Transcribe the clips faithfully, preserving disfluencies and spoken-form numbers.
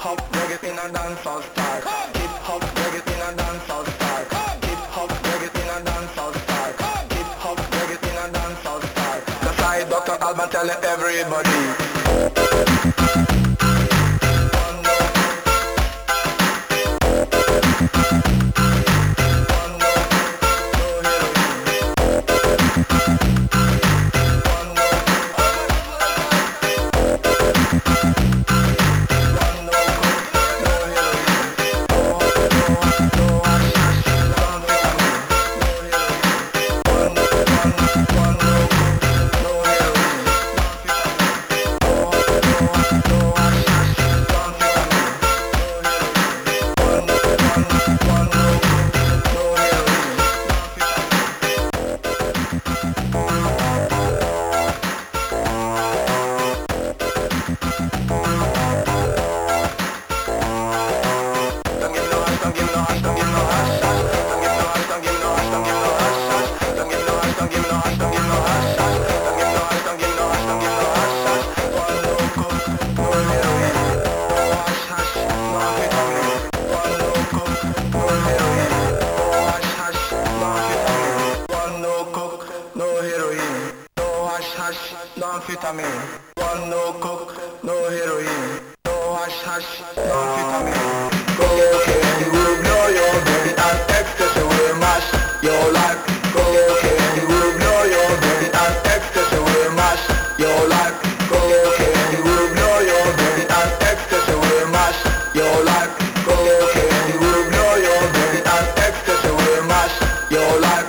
hop reggae in a dancehall style. Hip hop reggae in a dancehall style. Hip hop reggae in a dancehall style. Hip hop reggae in a dancehall style. That's why Doctor Alban tell everybody. No amphetamine, one no coke, no heroin, no hash hash, no amphetamine. Cocaine will blow your brain and ecstasy will mash your life. Cocaine will blow your brain and ecstasy will mash your life. Cocaine will blow your brain and ecstasy will mash your life. Cocaine will blow your brain and ecstasy will mash your life.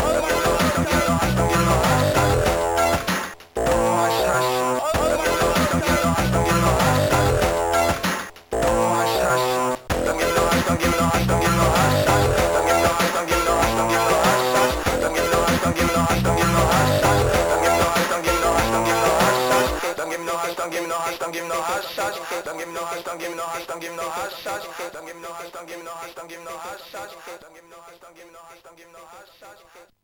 Don't give no hash, don't give no hash, don't give no hash, don't give no hash, don't give no hash, don't give no hash, don't give no hash, don't give no hash, don't give no hash, don't give no hash, don't give no hash, don't give no hash.